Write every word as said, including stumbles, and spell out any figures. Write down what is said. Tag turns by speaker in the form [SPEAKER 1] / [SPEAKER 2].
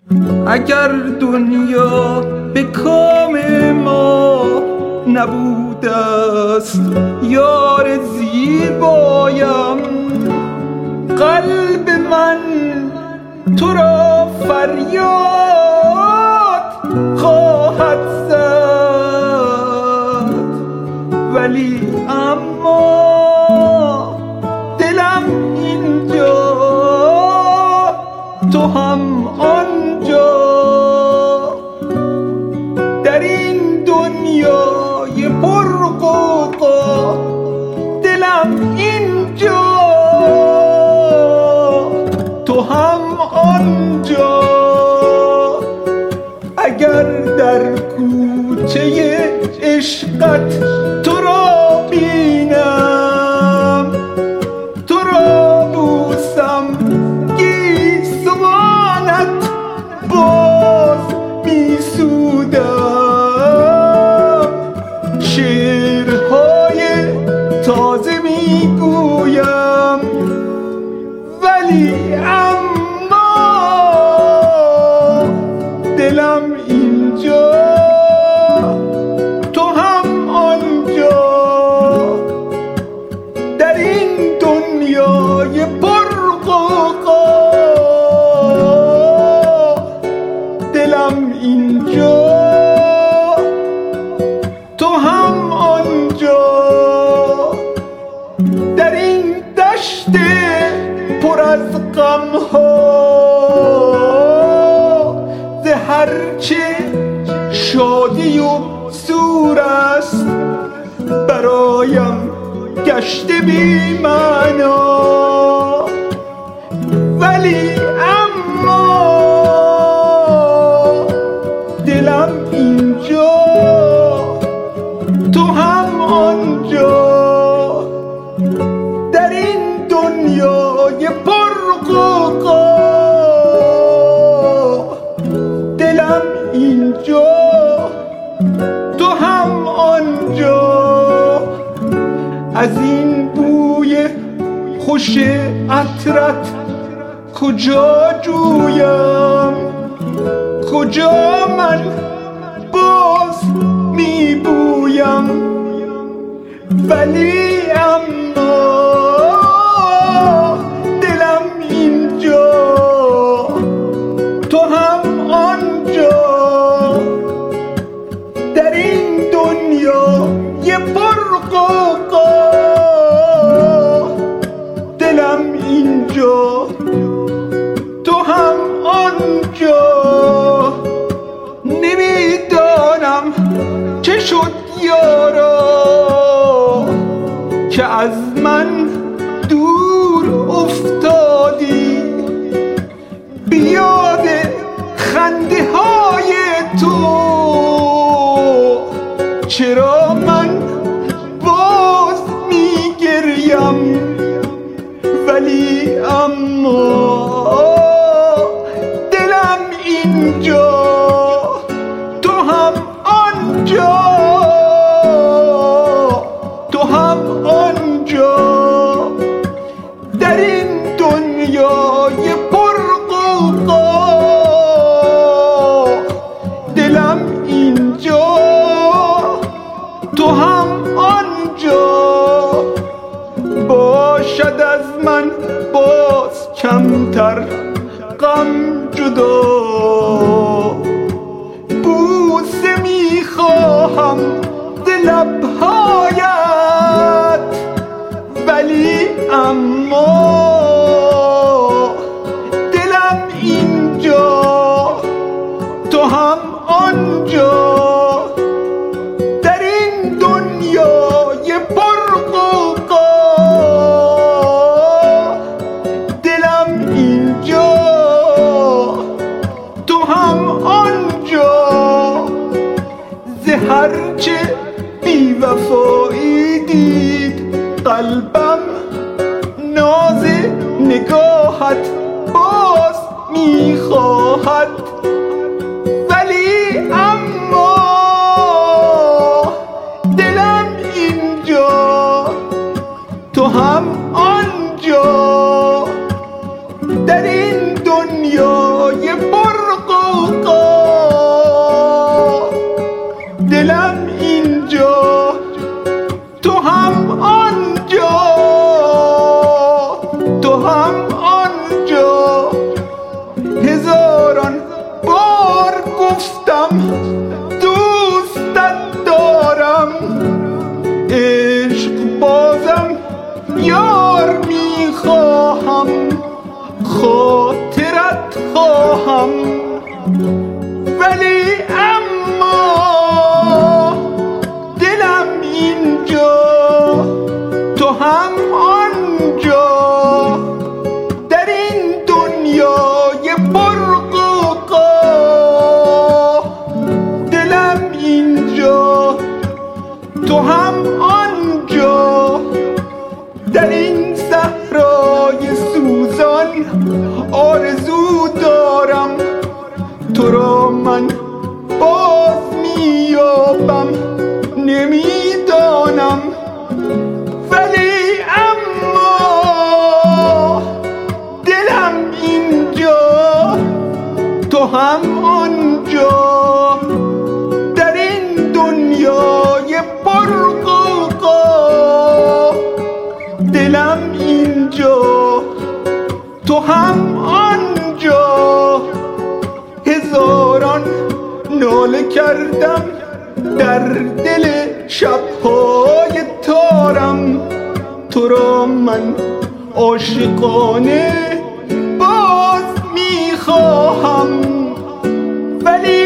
[SPEAKER 1] اگر دنیا به کام ما نبود است یار زیبایم، قلب من تو را فریاد خواهد زد، ولی اما دلم اینجا تو هم آنجا، در این دنیای پرغوغا دلم اینجا تو هم آنجا. اگر در کوچه عشقت تو را بینم، تو را بوسم، گیسوانت باز میسودم، شعرهای تازه میگویم، ولی اما دلم اینجا تو هم آنجا، در این دنیای پرغوغا دلم اینجا تو هم آنجا، در این دشت پر از غم‌ها ز هرچه شادی و سور است برایم گشته بی معنا، ولی اما دلم اینجا تو هم آنجا، در این دنیای پرغوغا دلم اینجا تو هم آنجا. از این بوی خوش عطرت کجا جویم، کجا من باز میبویم، ولی اما دلم اینجا تو هم آنجا، در این دنیا یه پرغوغا دلم اینجا تو هم آنجا. نمیدانم چه شد یارا که از من دور افتادی، بیاد خنده های تو چرا من باز میگریم، ولی اما دلم اینجا تو هم آنجا، تو هم آنجا، در این دنیای پرغوغا دلم اینجا تو هم آنجا. باشد از من باز کمتر غم جدا، بوسه میخواهم ز لبهایت، ولی اما دلم اینجا تو هم آنجا، در این دنیای پرغوغا دلم اینجا تو هم آنجا. ز هرچه بی وفایی دید قلبم ناز نگاهت باز میخواهد، ولی اما دلم اینجا تو هم آنجا، در این دنیای پرغوغا هم، ولی اما دلم اینجا، تو هم آنجا. در این دنیای پرغوغا دلم اینجا، تو هم آنجا. در این صحرای سوزان آرزو دارم، تو را من باز میابم نمیدانم، ولی اما دلم اینجا، تو هم آنجا. در این دنیای پرغوغا دلم اینجا، تو هم آنجا. هزاران ناله کردم در دل شبهای تارم، تو را من عاشقانه باز میخواهم، ولی